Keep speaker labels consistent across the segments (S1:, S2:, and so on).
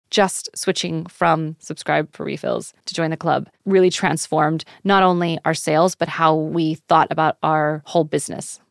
S1: just switching from subscribe for refills to join the club really transformed not only our sales, but how we thought about our whole business.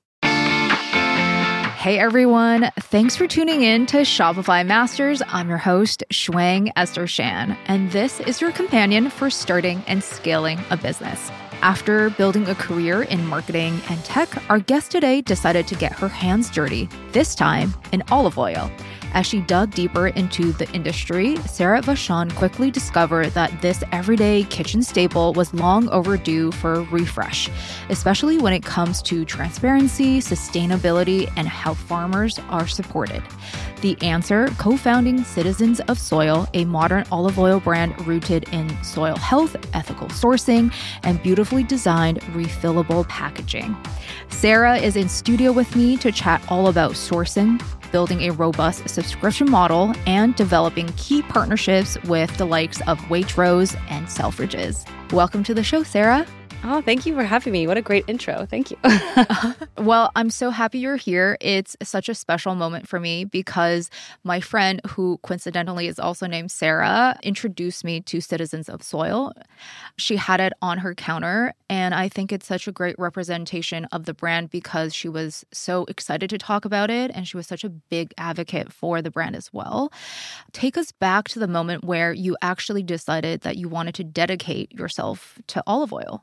S2: Hey everyone, thanks for tuning in to Shopify Masters. I'm your host, Shuang Esther Shan, and this is your companion for starting and scaling a business. After building a career in marketing and tech, our guest today decided to get her hands dirty, this time in olive oil. As she dug deeper into the industry, Sarah Vachon quickly discovered that this everyday kitchen staple was long overdue for a refresh, especially when it comes to transparency, sustainability, and how farmers are supported. The answer, co-founding Citizens of Soil, a modern olive oil brand rooted in soil health, ethical sourcing, and beautifully designed refillable packaging. Sarah is in studio with me to chat all about sourcing, building a robust subscription model, and developing key partnerships with the likes of Waitrose and Selfridges. Welcome to the show, Sarah.
S1: Oh, thank you for having me. What a great intro. Thank you.
S2: Well, I'm so happy you're here. It's such a special moment for me because my friend, who coincidentally is also named Sarah, introduced me to Citizens of Soil. She had it on her counter, and I think it's such a great representation of the brand because she was so excited to talk about it, and she was such a big advocate for the brand as well. Take us back to the moment where you actually decided that you wanted to dedicate yourself to olive oil.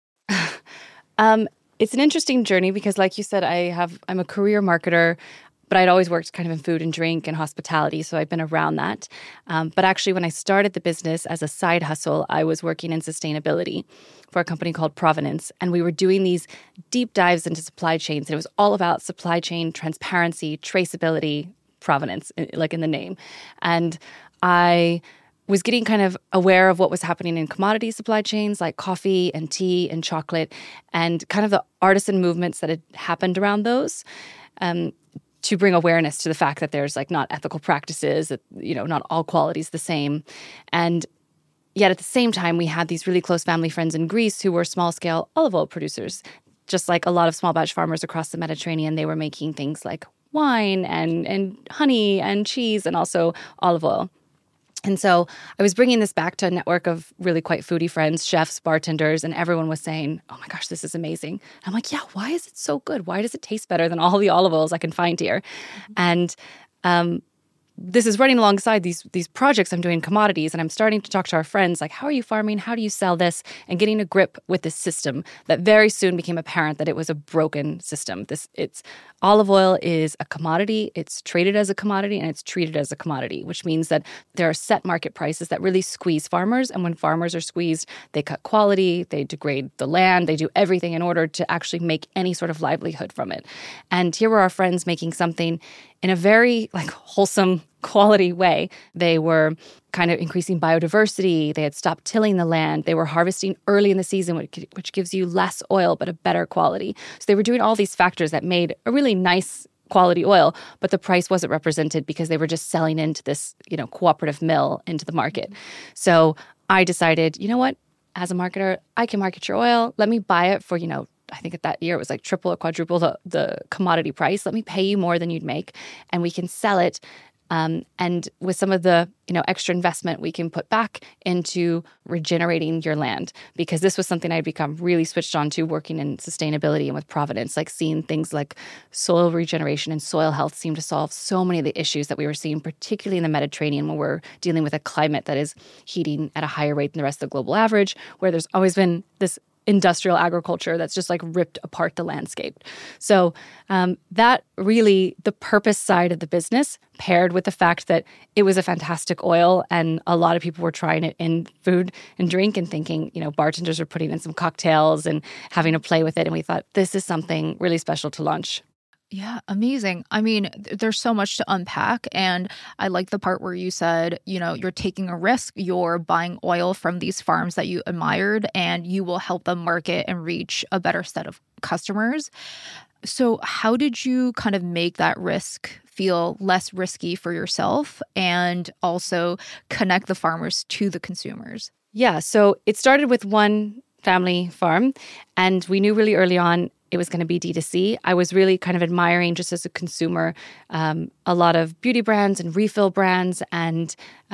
S1: It's an interesting journey because, like you said, I'm a career marketer, but I'd always worked kind of in food and drink and hospitality, so I've been around that. But actually, when I started the business as a side hustle, I was working in sustainability for a company called Provenance, and we were doing these deep dives into supply chains, and it was all about supply chain transparency, traceability, provenance, like in the name. And I was getting kind of aware of what was happening in commodity supply chains like coffee and tea and chocolate and kind of the artisan movements that had happened around those to bring awareness to the fact that there's like not ethical practices, that, you know, not all quality is the same. And yet at the same time, we had these really close family friends in Greece who were small-scale olive oil producers. Just like a lot of small batch farmers across the Mediterranean, they were making things like wine and honey and cheese and also olive oil. And so I was bringing this back to a network of really quite foodie friends, chefs, bartenders, and everyone was saying, oh my gosh, this is amazing. I'm like, yeah, why is it so good? Why does it taste better than all the olive oils I can find here? And this is running alongside these projects I'm doing commodities, and I'm starting to talk to our friends like, how are you farming? How do you sell this? And getting a grip with this system that very soon became apparent that it was a broken system. It's olive oil is a commodity. It's traded as a commodity and it's treated as a commodity, which means that there are set market prices that really squeeze farmers. And when farmers are squeezed, they cut quality, they degrade the land, they do everything in order to actually make any sort of livelihood from it. And here were our friends making something in a very wholesome quality way. They were kind of increasing biodiversity. They had stopped tilling the land. They were harvesting early in the season, which gives you less oil, but a better quality. So they were doing all these factors that made a really nice quality oil, but the price wasn't represented because they were just selling into this, cooperative mill into the market. So I decided, you know what? As a marketer, I can market your oil. Let me buy it for, I think at that year it was like triple or quadruple the commodity price. Let me pay you more than you'd make, and we can sell it. And with some of the, extra investment we can put back into regenerating your land, because this was something I'd become really switched on to working in sustainability and with Provenance, like seeing things like soil regeneration and soil health seem to solve so many of the issues that we were seeing, particularly in the Mediterranean, when we're dealing with a climate that is heating at a higher rate than the rest of the global average, where there's always been this industrial agriculture that's just ripped apart the landscape. So that really, the purpose side of the business paired with the fact that it was a fantastic oil and a lot of people were trying it in food and drink and thinking, bartenders are putting in some cocktails and having a play with it. And we thought this is something really special to launch.
S2: Yeah, amazing. I mean, there's so much to unpack. And I like the part where you said, you're taking a risk. You're buying oil from these farms that you admired, and you will help them market and reach a better set of customers. So how did you kind of make that risk feel less risky for yourself and also connect the farmers to the consumers?
S1: Yeah, so it started with one family farm, and we knew really early on it was going to be D2C. I was really kind of admiring, just as a consumer, a lot of beauty brands and refill brands and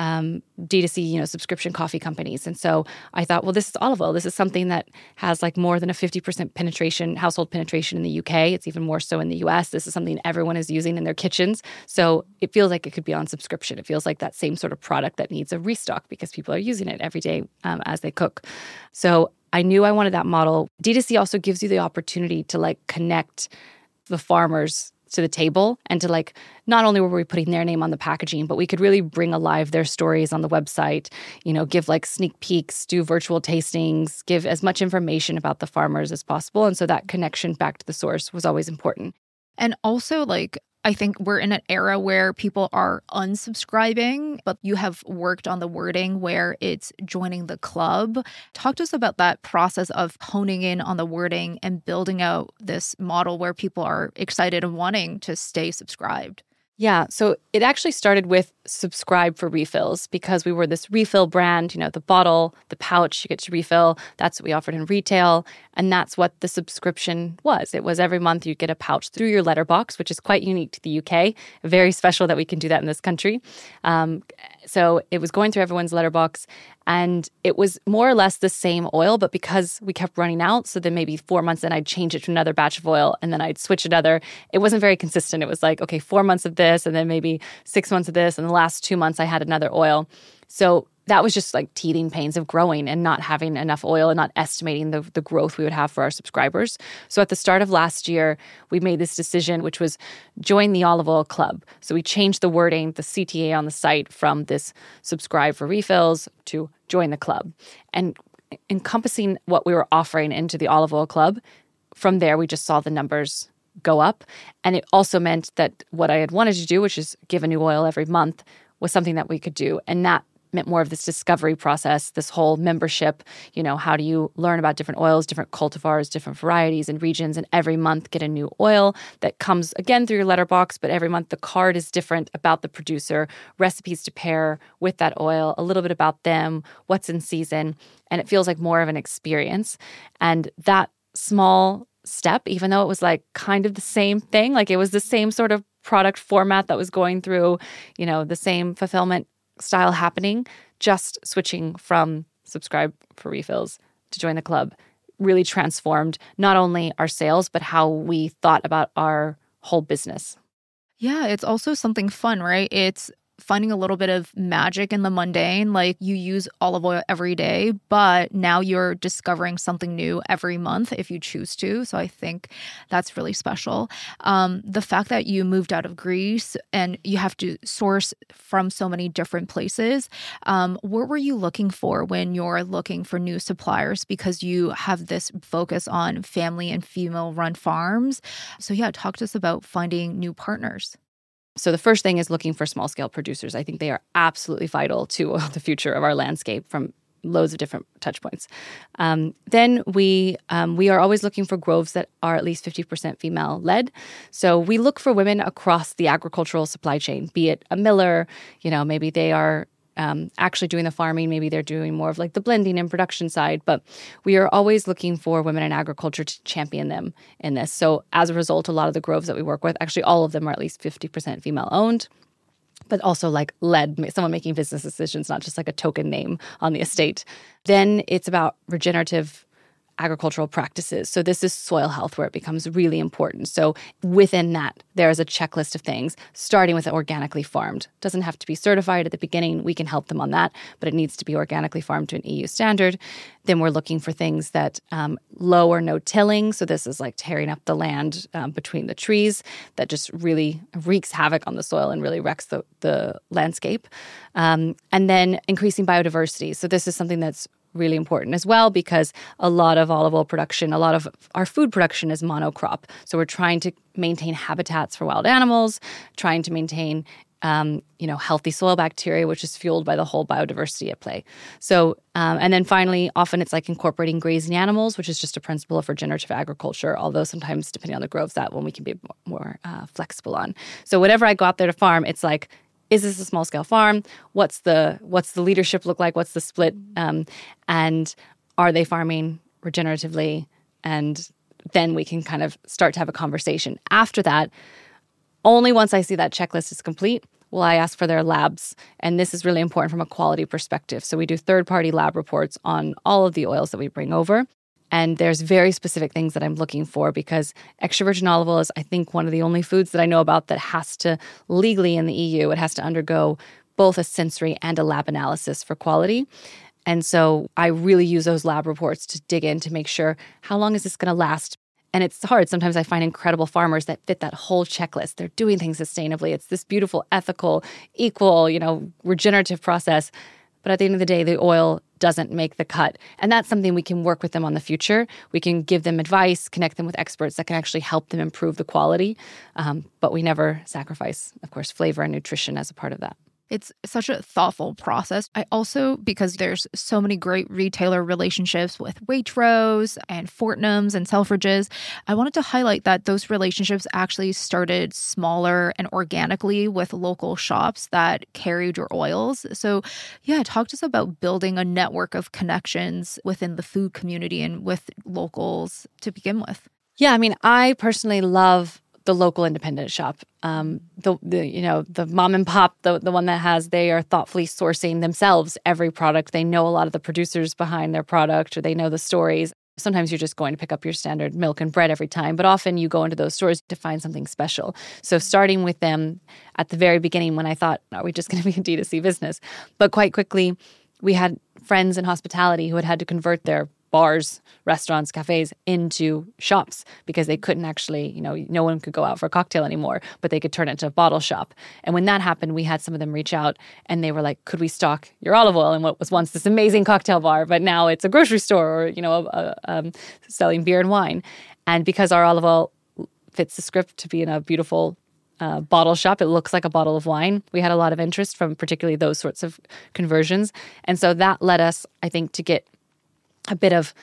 S1: D2C, subscription coffee companies. And so I thought, well, this is olive oil. This is something that has like more than a 50% household penetration in the UK. It's even more so in the US. This is something everyone is using in their kitchens. So it feels like it could be on subscription. It feels like that same sort of product that needs a restock because people are using it every day as they cook. So I knew I wanted that model. D2C also gives you the opportunity to like connect the farmers to the table and to like, not only were we putting their name on the packaging, but we could really bring alive their stories on the website, give like sneak peeks, do virtual tastings, give as much information about the farmers as possible. And so that connection back to the source was always important.
S2: And also, I think we're in an era where people are unsubscribing, but you have worked on the wording where it's joining the club. Talk to us about that process of honing in on the wording and building out this model where people are excited and wanting to stay subscribed.
S1: Yeah, so it actually started with subscribe for refills because we were this refill brand, the bottle, the pouch, you get to refill. That's what we offered in retail. And that's what the subscription was. It was every month you get a pouch through your letterbox, which is quite unique to the UK. Very special that we can do that in this country. So it was going through everyone's letterbox. And it was more or less the same oil, but because we kept running out, so then maybe 4 months in, I'd change it to another batch of oil, and then I'd switch another. It wasn't very consistent. It was like, okay, 4 months of this, and then maybe 6 months of this, and the last 2 months I had another oil. So that was just like teething pains of growing and not having enough oil and not estimating the growth we would have for our subscribers. So at the start of last year, we made this decision, which was join the Olive Oil Club. So we changed the wording, the CTA on the site, from this subscribe for refills to join the club. And encompassing what we were offering into the Olive Oil Club, from there we just saw the numbers go up. And it also meant that what I had wanted to do, which is give a new oil every month, was something that we could do. And that meant more of this discovery process, this whole membership, how do you learn about different oils, different cultivars, different varieties and regions, and every month get a new oil that comes again through your letterbox, but every month the card is different about the producer, recipes to pair with that oil, a little bit about them, what's in season, and it feels like more of an experience. And that small step, even though it was like kind of the same thing, like it was the same sort of product format that was going through, the same fulfillment style happening, just switching from subscribe for refills to join the club really transformed not only our sales, but how we thought about our whole business.
S2: Yeah, it's also something fun, right? It's finding a little bit of magic in the mundane. Like you use olive oil every day, but now you're discovering something new every month if you choose to. So I think that's really special. The fact that you moved out of Greece and you have to source from so many different places, what were you looking for when you're looking for new suppliers? Because you have this focus on family and female-run farms. So yeah, talk to us about finding new partners.
S1: So the first thing is looking for small-scale producers. I think they are absolutely vital to the future of our landscape from loads of different touch points. Then we are always looking for groves that are at least 50% female-led. So we look for women across the agricultural supply chain, be it a miller, maybe they are actually doing the farming, maybe they're doing more of like the blending and production side, but we are always looking for women in agriculture to champion them in this. So as a result, a lot of the groves that we work with, actually all of them are at least 50% female owned, but also like led, someone making business decisions, not just like a token name on the estate. Then it's about regenerative agricultural practices. So this is soil health where it becomes really important. So within that, there is a checklist of things, starting with organically farmed. Doesn't have to be certified at the beginning. We can help them on that, but it needs to be organically farmed to an EU standard. Then we're looking for things that low or no tilling. So this is like tearing up the land between the trees that just really wreaks havoc on the soil and really wrecks the landscape. And then increasing biodiversity. So this is something that's really important as well, because a lot of olive oil production, a lot of our food production is monocrop. So we're trying to maintain habitats for wild animals, trying to maintain healthy soil bacteria, which is fueled by the whole biodiversity at play. So, and then finally, often it's like incorporating grazing animals, which is just a principle of regenerative agriculture, although sometimes, depending on the groves, that one we can be more flexible on. So whenever I go out there to farm, it's like, is this a small-scale farm? What's the leadership look like? What's the split? And are they farming regeneratively and then we can kind of start to have a conversation. After that, only once I see that checklist is complete will I ask for their labs. And this is really important from a quality perspective. So we do third-party lab reports on all of the oils that we bring over. And there's very specific things that I'm looking for because extra virgin olive oil is, I think, one of the only foods that I know about that has to, legally in the EU, it has to undergo both a sensory and a lab analysis for quality. And so I really use those lab reports to dig in to make sure, how long is this going to last? And it's hard. Sometimes I find incredible farmers that fit that whole checklist. They're doing things sustainably. It's this beautiful, ethical, equal, regenerative process. But at the end of the day, the oil doesn't make the cut. And that's something we can work with them on the future. We can give them advice, connect them with experts that can actually help them improve the quality. But we never sacrifice, of course, flavor and nutrition as a part of that.
S2: It's such a thoughtful process. I also, because there's so many great retailer relationships with Waitrose and Fortnum's and Selfridges, I wanted to highlight that those relationships actually started smaller and organically with local shops that carried your oils. So yeah, talk to us about building a network of connections within the food community and with locals to begin with.
S1: Yeah, I mean, I personally love the local independent shop, the mom and pop, the one that they are thoughtfully sourcing themselves every product. They know a lot of the producers behind their product, or they know the stories. Sometimes you're just going to pick up your standard milk and bread every time, but often you go into those stores to find something special. So starting with them at the very beginning when I thought, are we just going to be a D2C business? But quite quickly, we had friends in hospitality who had to convert their bars, restaurants, cafes into shops because they couldn't actually, no one could go out for a cocktail anymore, but they could turn it into a bottle shop. And when that happened, we had some of them reach out and they were like, could we stock your olive oil in what was once this amazing cocktail bar, but now it's a grocery store or, selling beer and wine. And because our olive oil fits the script to be in a beautiful bottle shop, it looks like a bottle of wine. We had a lot of interest from particularly those sorts of conversions. And so that led us, I think, to get a bit of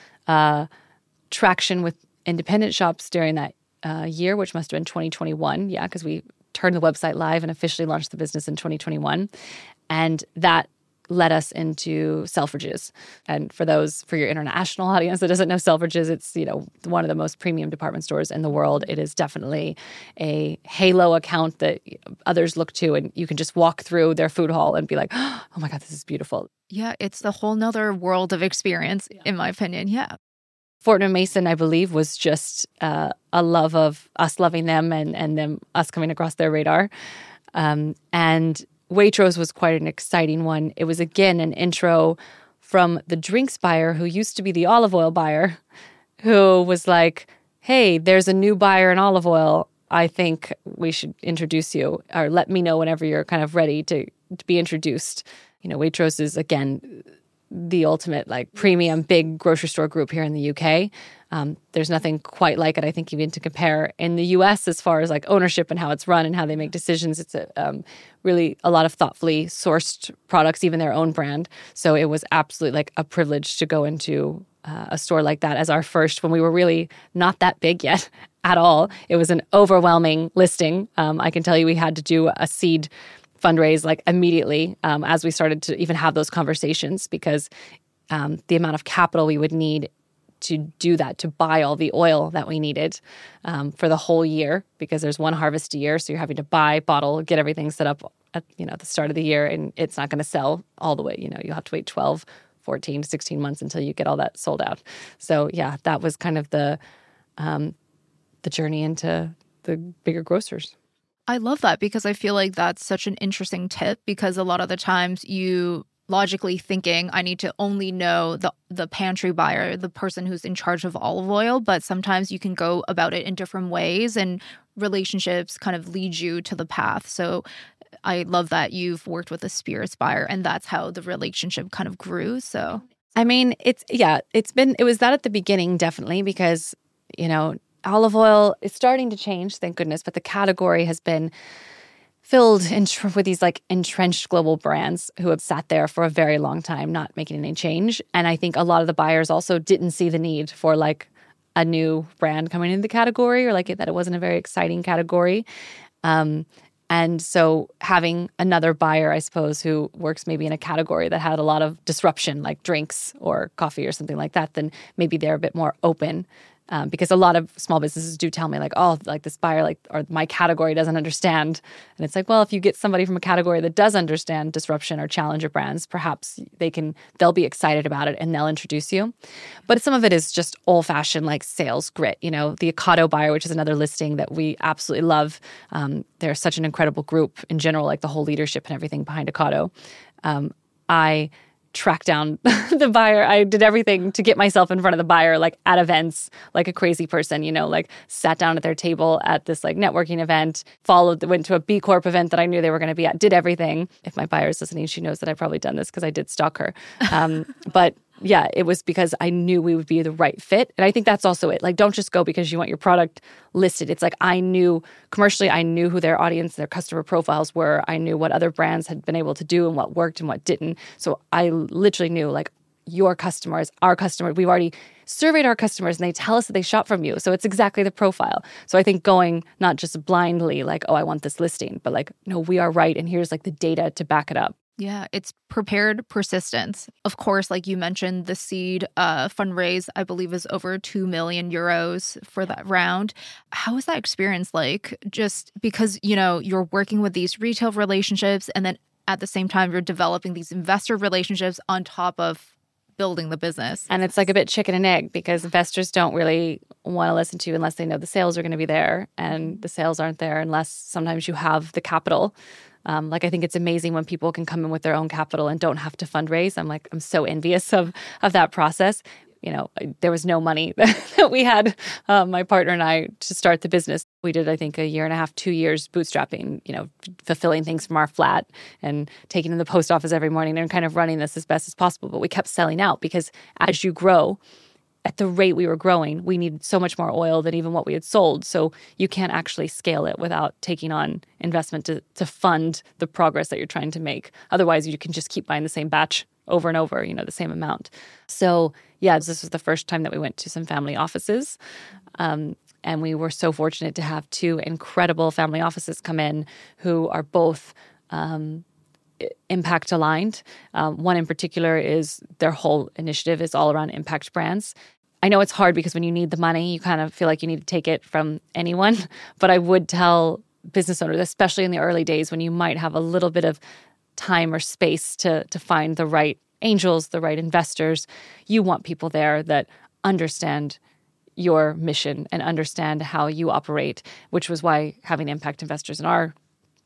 S1: traction with independent shops during that year, which must have been 2021. Yeah, because we turned the website live and officially launched the business in 2021. And that led us into Selfridges. And for your international audience that doesn't know Selfridges, it's, one of the most premium department stores in the world. It is definitely a halo account that others look to, and you can just walk through their food hall and be like, oh my God, this is beautiful.
S2: Yeah, it's a whole nother world of experience, in my opinion. Yeah.
S1: Fortnum & Mason, I believe, was just a love of us loving them and them us coming across their radar. And Waitrose was quite an exciting one. It was, again, an intro from the drinks buyer who used to be the olive oil buyer, who was like, hey, there's a new buyer in olive oil. I think we should introduce you, or let me know whenever you're kind of ready to be introduced. Waitrose is, again, the ultimate premium big grocery store group here in the UK. There's nothing quite like it, I think, even to compare in the US as far as ownership and how it's run and how they make decisions. It's really a lot of thoughtfully sourced products, even their own brand. So it was absolutely a privilege to go into a store like that as our first, when we were really not that big yet at all. It was an overwhelming listing. I can tell you we had to do a seed fundraise immediately as we started to even have those conversations, because the amount of capital we would need to do that, to buy all the oil that we needed for the whole year, because there's one harvest a year. So you're having to buy, bottle, get everything set up at the start of the year, and it's not going to sell all the way. You'll have to wait 12, 14, 16 months until you get all that sold out. So yeah, that was kind of the journey into the bigger grocers.
S2: I love that, because I feel like that's such an interesting tip, because a lot of the times you logically thinking, I need to only know the pantry buyer, the person who's in charge of olive oil, but sometimes you can go about it in different ways and relationships kind of lead you to the path. So I love that you've worked with a spirits buyer and that's how the relationship kind of grew. So
S1: I mean, it was that at the beginning, definitely, because, olive oil is starting to change, thank goodness, but the category has been filled with these entrenched global brands who have sat there for a very long time, not making any change. And I think a lot of the buyers also didn't see the need for a new brand coming into the category, or that it wasn't a very exciting category. And so having another buyer, I suppose, who works maybe in a category that had a lot of disruption, like drinks or coffee or something like that, then maybe they're a bit more open Because a lot of small businesses do tell me like, oh, like this buyer, like, or my category doesn't understand. And it's like, well, if you get somebody from a category that does understand disruption or challenger brands, perhaps they'll be excited about it and they'll introduce you. But some of it is just old fashioned like sales grit. You know, the Ocado buyer, which is another listing that we absolutely love. They're such an incredible group in general, like the whole leadership and everything behind Ocado. I tracked down the buyer. I did everything to get myself in front of the buyer, like at events, like a crazy person, you know, like sat down at their table at this like networking event, went to a B Corp event that I knew they were going to be at, did everything. If my buyer is listening, she knows that I've probably done this because I did stalk her. But yeah, it was because I knew we would be the right fit. And I think that's also it. Like, don't just go because you want your product listed. It's like I knew who their audience, their customer profiles were. I knew what other brands had been able to do and what worked and what didn't. So I literally knew like your customers, our customers. We've already surveyed our customers and they tell us that they shop from you. So it's exactly the profile. So I think going not just blindly like, oh, I want this listing, but like, no, we are right. And here's like the data to back it up.
S2: Yeah, it's prepared persistence. Of course, like you mentioned, the seed fundraise, I believe, is over 2 million euros for that round. How was that experience like? Just because, you know, you're working with these retail relationships and then at the same time, you're developing these investor relationships on top of building the business.
S1: And it's like a bit chicken and egg because investors don't really want to listen to you unless they know the sales are going to be there. And the sales aren't there unless sometimes you have the capital. Like I think it's amazing when people can come in with their own capital and don't have to fundraise. I'm so envious of that process. You know, there was no money that we had, my partner and I, to start the business. We did, I think, 1.5 years, 2 years bootstrapping, you know, fulfilling things from our flat and taking to the post office every morning and kind of running this as best as possible. But we kept selling out because as you grow, at the rate we were growing, we needed so much more oil than even what we had sold. So you can't actually scale it without taking on investment to fund the progress that you're trying to make. Otherwise, you can just keep buying the same batch over and over, you know, the same amount. So yeah, this was the first time that we went to some family offices. And we were so fortunate to have 2 incredible family offices come in who are both impact aligned. One in particular is their whole initiative is all around impact brands. I know it's hard because when you need the money, you kind of feel like you need to take it from anyone. But I would tell business owners, especially in the early days when you might have a little bit of time or space to find the right angels, the right investors, you want people there that understand your mission and understand how you operate, which was why having impact investors in our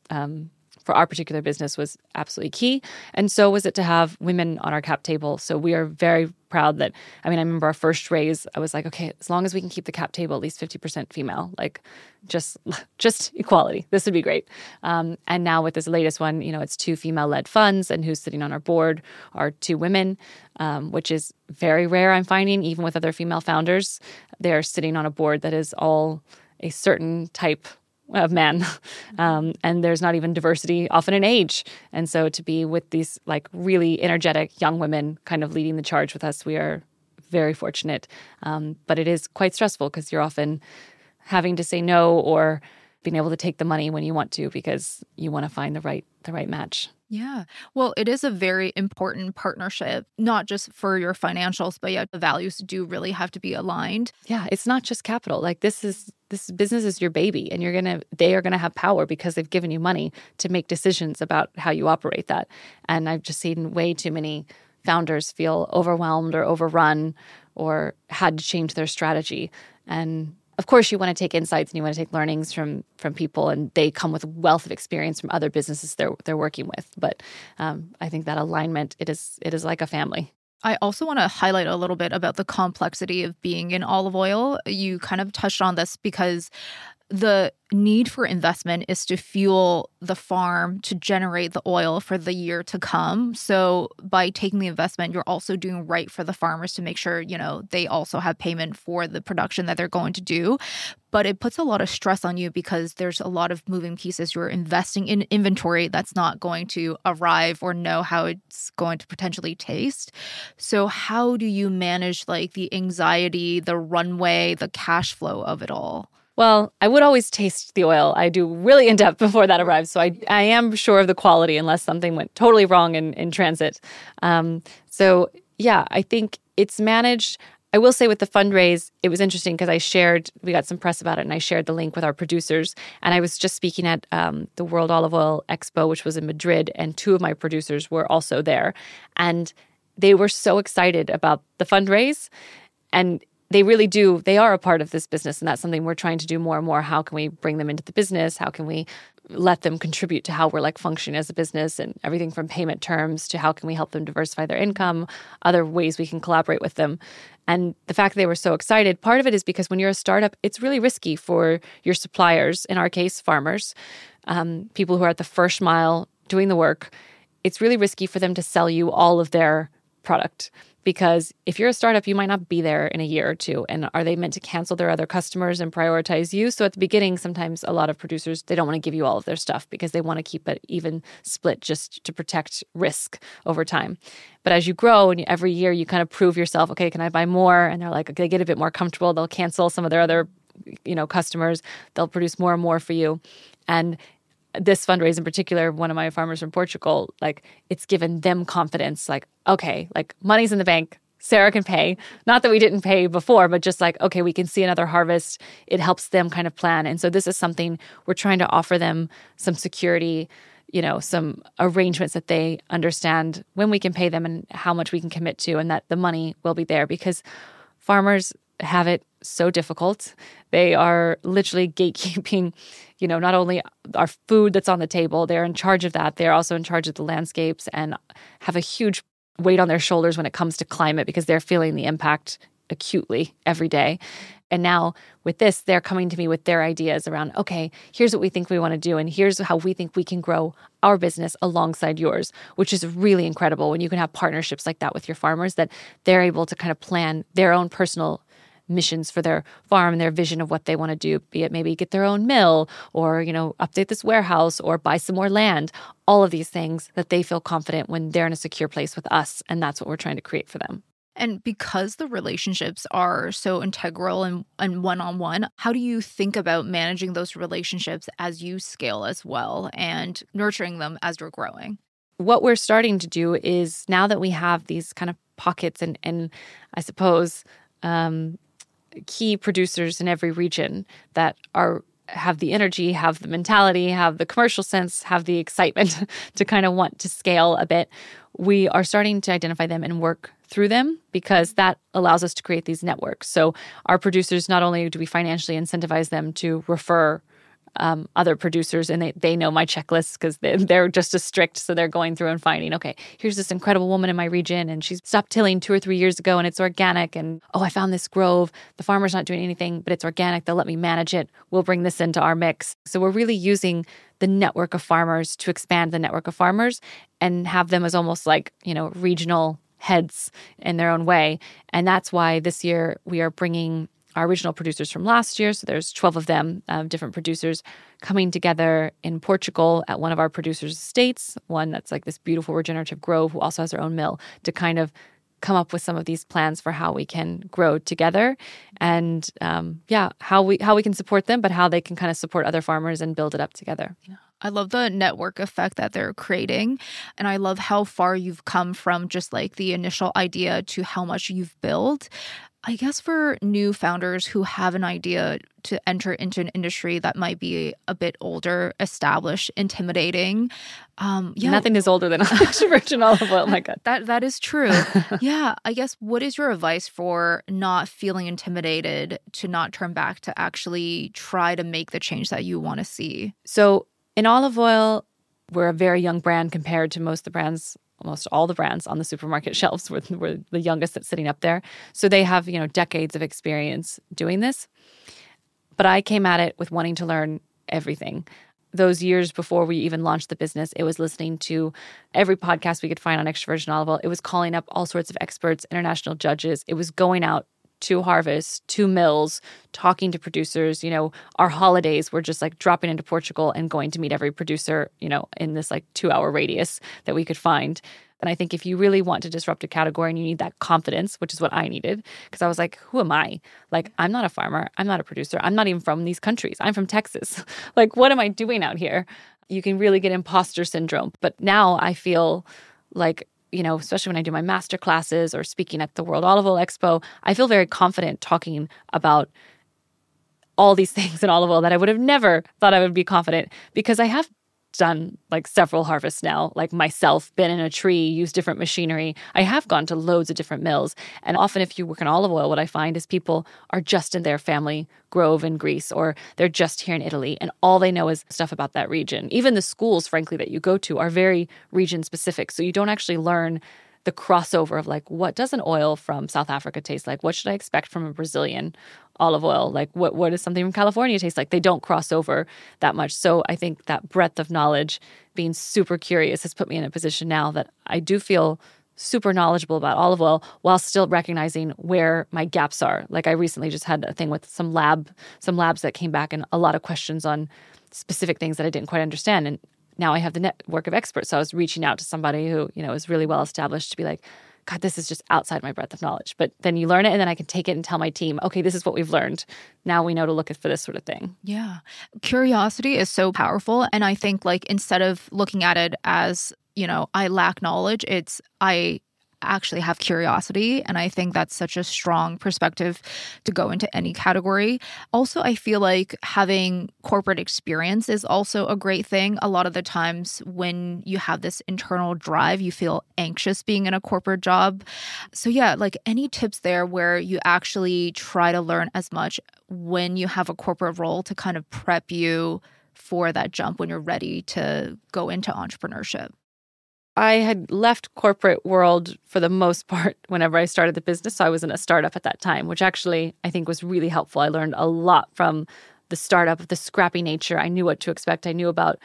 S1: for our particular business was absolutely key. And so was it to have women on our cap table. So we are very proud that, I remember our first raise, I was like, okay, as long as we can keep the cap table at least 50% female, like just equality, this would be great. And now with this latest one, you know, it's 2 female-led funds and who's sitting on our board are 2 women, which is very rare, I'm finding, even with other female founders. They're sitting on a board that is all a certain type of man. And there's not even diversity often in age. And so to be with these like really energetic young women kind of leading the charge with us, we are very fortunate. But it is quite stressful because you're often having to say no or being able to take the money when you want to because you want to find the right match.
S2: Yeah. Well, it is a very important partnership, not just for your financials, but yeah, the values do really have to be aligned.
S1: Yeah. It's not just capital. Like this business is your baby and they are going to have power because they've given you money to make decisions about how you operate that. And I've just seen way too many founders feel overwhelmed or overrun or had to change their strategy. And of course, you want to take insights and you want to take learnings from people, and they come with a wealth of experience from other businesses they're working with. But I think that alignment, it is like a family.
S2: I also want to highlight a little bit about the complexity of being in olive oil. You kind of touched on this because the need for investment is to fuel the farm to generate the oil for the year to come. So by taking the investment, you're also doing right for the farmers to make sure, you know, they also have payment for the production that they're going to do. But it puts a lot of stress on you because there's a lot of moving pieces. You're investing in inventory that's not going to arrive or know how it's going to potentially taste. So how do you manage like the anxiety, the runway, the cash flow of it all?
S1: Well, I would always taste the oil. I do really in-depth before that arrives. So I am sure of the quality unless something went totally wrong in transit. So yeah, I think it's managed. I will say with the fundraise, it was interesting because we got some press about it, and I shared the link with our producers. And I was just speaking at the World Olive Oil Expo, which was in Madrid, and 2 of my producers were also there. And they were so excited about the fundraise. And they really do. They are a part of this business, and that's something we're trying to do more and more. How can we bring them into the business? How can we let them contribute to how we're like functioning as a business, and everything from payment terms to how can we help them diversify their income, other ways we can collaborate with them. And the fact that they were so excited, part of it is because when you're a startup, it's really risky for your suppliers, in our case, farmers, people who are at the first mile doing the work. It's really risky for them to sell you all of their product. Because if you're a startup, you might not be there in a year or 2. And are they meant to cancel their other customers and prioritize you? So at the beginning, sometimes a lot of producers, they don't want to give you all of their stuff because they want to keep it even split just to protect risk over time. But as you grow and every year you kind of prove yourself, okay, can I buy more? And they're like, okay, they get a bit more comfortable. They'll cancel some of their other, customers. They'll produce more and more for you. And this fundraise in particular, one of my farmers from Portugal, like it's given them confidence, like, okay, like money's in the bank, Sarah can pay. Not that we didn't pay before, but just like, okay, we can see another harvest. It helps them kind of plan. And so this is something we're trying to offer them, some security, some arrangements that they understand when we can pay them and how much we can commit to, and that the money will be there, because farmers have it so difficult. They are literally gatekeeping, not only our food that's on the table, they're in charge of that. They're also in charge of the landscapes and have a huge weight on their shoulders when it comes to climate, because they're feeling the impact acutely every day. And now with this, they're coming to me with their ideas around, okay, here's what we think we want to do, and here's how we think we can grow our business alongside yours, which is really incredible when you can have partnerships like that with your farmers, that they're able to kind of plan their own personal missions for their farm and their vision of what they want to do, be it maybe get their own mill or, update this warehouse or buy some more land, all of these things that they feel confident when they're in a secure place with us. And that's what we're trying to create for them.
S2: And because the relationships are so integral and one-on-one, how do you think about managing those relationships as you scale as well and nurturing them as you're growing?
S1: What we're starting to do is, now that we have these kind of pockets and I suppose key producers in every region that have the energy, have the mentality, have the commercial sense, have the excitement to kind of want to scale a bit, we are starting to identify them and work through them, because that allows us to create these networks. So our producers, not only do we financially incentivize them to refer other producers, and they know my checklist because they're just as strict. So they're going through and finding, okay, here's this incredible woman in my region, and she's stopped tilling 2 or 3 years ago, and it's organic. And I found this grove. The farmer's not doing anything, but it's organic. They'll let me manage it. We'll bring this into our mix. So we're really using the network of farmers to expand the network of farmers and have them as almost like, regional heads in their own way. And that's why this year we are bringing our original producers from last year, so there's 12 of them, different producers, coming together in Portugal at one of our producers' estates, one that's like this beautiful regenerative grove, who also has their own mill, to kind of come up with some of these plans for how we can grow together and how we can support them, but how they can kind of support other farmers and build it up together.
S2: I love the network effect that they're creating. And I love how far you've come from just like the initial idea to how much you've built. I guess for new founders who have an idea to enter into an industry that might be a bit older, established, intimidating.
S1: Nothing is older than extra virgin olive oil. Oh my God.
S2: That is true. Yeah. I guess, what is your advice for not feeling intimidated, to not turn back, to actually try to make the change that you want to see?
S1: So in olive oil, we're a very young brand compared to most all the brands on the supermarket shelves. We're the youngest that's sitting up there. So they have, decades of experience doing this. But I came at it with wanting to learn everything. Those years before we even launched the business, it was listening to every podcast we could find on extra virgin olive oil. It was calling up all sorts of experts, international judges. It was going out to harvest, to mills, talking to producers. Our holidays were just like dropping into Portugal and going to meet every producer, in this like 2-hour radius that we could find. And I think if you really want to disrupt a category and you need that confidence, which is what I needed, because I was like, who am I? Like, I'm not a farmer. I'm not a producer. I'm not even from these countries. I'm from Texas. Like, what am I doing out here? You can really get imposter syndrome. But now I feel like especially when I do my master classes or speaking at the World Olive Oil Expo, I feel very confident talking about all these things in olive oil that I would have never thought I would be confident, because I have done like several harvests now, like myself, been in a tree, used different machinery. I have gone to loads of different mills. And often if you work in olive oil, what I find is people are just in their family grove in Greece, or they're just here in Italy, and all they know is stuff about that region. Even the schools, frankly, that you go to are very region specific. So you don't actually learn the crossover of like, what does an oil from South Africa taste like? What should I expect from a Brazilian olive oil? Like what does something from California taste like? They don't cross over that much. So I think that breadth of knowledge, being super curious, has put me in a position now that I do feel super knowledgeable about olive oil while still recognizing where my gaps are. Like I recently just had a thing with some labs that came back, and a lot of questions on specific things that I didn't quite understand. And now I have the network of experts. So I was reaching out to somebody who, is really well established to be like, God, this is just outside my breadth of knowledge. But then you learn it, and then I can take it and tell my team, okay, this is what we've learned. Now we know to look for this sort of thing.
S2: Yeah. Curiosity is so powerful. And I think like instead of looking at it as, I lack knowledge, it's I actually have curiosity. And I think that's such a strong perspective to go into any category. Also, I feel like having corporate experience is also a great thing. A lot of the times when you have this internal drive, you feel anxious being in a corporate job. So yeah, like any tips there where you actually try to learn as much when you have a corporate role to kind of prep you for that jump when you're ready to go into entrepreneurship?
S1: I had left corporate world for the most part whenever I started the business. So I was in a startup at that time, which actually I think was really helpful. I learned a lot from the startup, the scrappy nature. I knew what to expect. I knew about,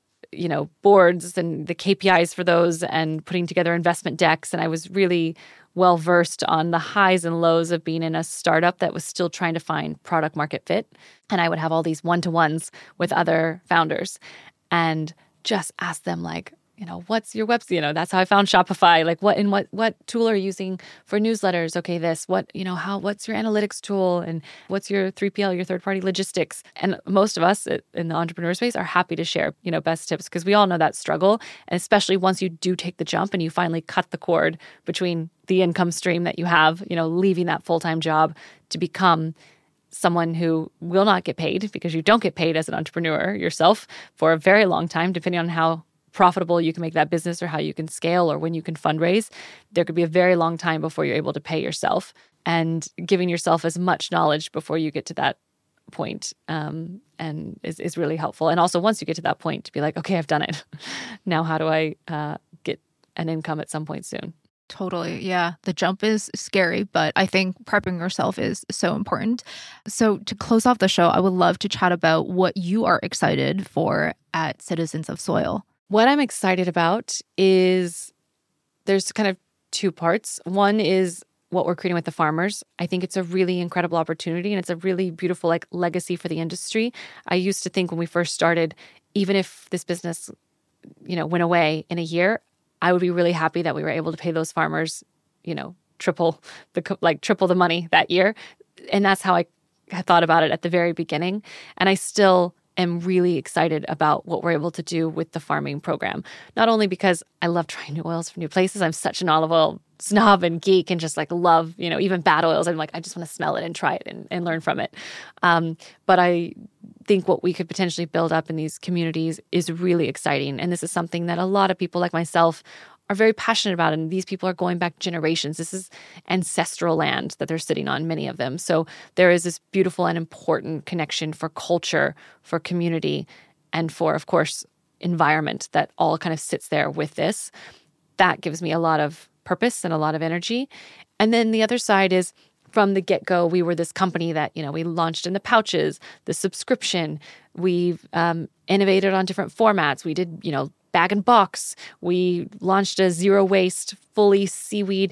S1: boards and the KPIs for those and putting together investment decks. And I was really well versed on the highs and lows of being in a startup that was still trying to find product market fit. And I would have all these one-to-ones with other founders and just ask them like, what's your website? That's how I found Shopify. Like what tool are you using for newsletters? Okay, what's your analytics tool, and what's your 3PL, your third party logistics? And most of us in the entrepreneur space are happy to share, best tips, because we all know that struggle. And especially once you do take the jump and you finally cut the cord between the income stream that you have, leaving that full-time job to become someone who will not get paid, because you don't get paid as an entrepreneur yourself for a very long time, depending on how profitable you can make that business or how you can scale or when you can fundraise. There could be a very long time before you're able to pay yourself, and giving yourself as much knowledge before you get to that point and is really helpful. And also once you get to that point to be like, okay, I've done it. Now how do I get an income at some point soon?
S2: Totally. Yeah. The jump is scary, but I think prepping yourself is so important. So to close off the show, I would love to chat about what you are excited for at Citizens of Soil.
S1: What I'm excited about is there's kind of two parts. One is what we're creating with the farmers. I think it's a really incredible opportunity, and it's a really beautiful legacy for the industry. I used to think when we first started, even if this business, went away in a year, I would be really happy that we were able to pay those farmers, triple the money that year. And that's how I had thought about it at the very beginning. And I still am really excited about what we're able to do with the farming program. Not only because I love trying new oils from new places. I'm such an olive oil snob and geek and just love, even bad oils. I'm I just want to smell it and try it and learn from it. But I think what we could potentially build up in these communities is really exciting. And this is something that a lot of people like myself are very passionate about. And these people are going back generations. This is ancestral land that they're sitting on, many of them. So there is this beautiful and important connection for culture, for community, and for, of course, environment that all kind of sits there with this. That gives me a lot of purpose and a lot of energy. And then the other side is, from the get-go, we were this company that, we launched in the pouches, the subscription. We've innovated on different formats. We did, bag and box. We launched a zero-waste, fully seaweed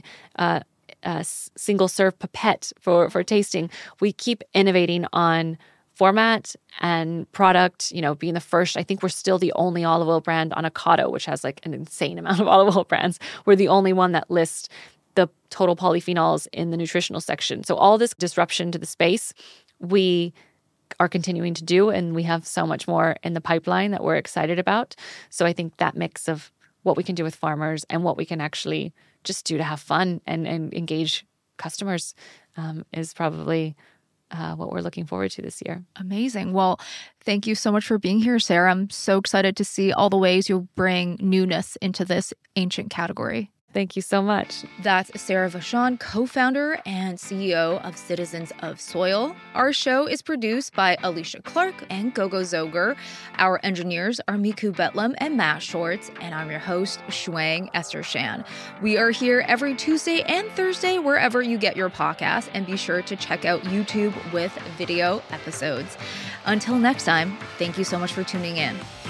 S1: single-serve pipette for tasting. We keep innovating on format and product, being the first. I think we're still the only olive oil brand on Ocado, which has an insane amount of olive oil brands. We're the only one that lists the total polyphenols in the nutritional section. So all this disruption to the space, we are continuing to do, and we have so much more in the pipeline that we're excited about. So I think that mix of what we can do with farmers and what we can actually just do to have fun and engage customers is probably what we're looking forward to this year.
S2: Amazing. Well, thank you so much for being here, Sarah. I'm so excited to see all the ways you'll bring newness into this ancient category.
S1: Thank you so much.
S2: That's Sarah Vachon, co-founder and CEO of Citizens of Soil. Our show is produced by Alicia Clark and Gogo Zoger. Our engineers are Miku Betlam and Matt Shorts, and I'm your host, Shuang Esther Shan. We are here every Tuesday and Thursday wherever you get your podcast, and be sure to check out YouTube with video episodes. Until next time, thank you so much for tuning in.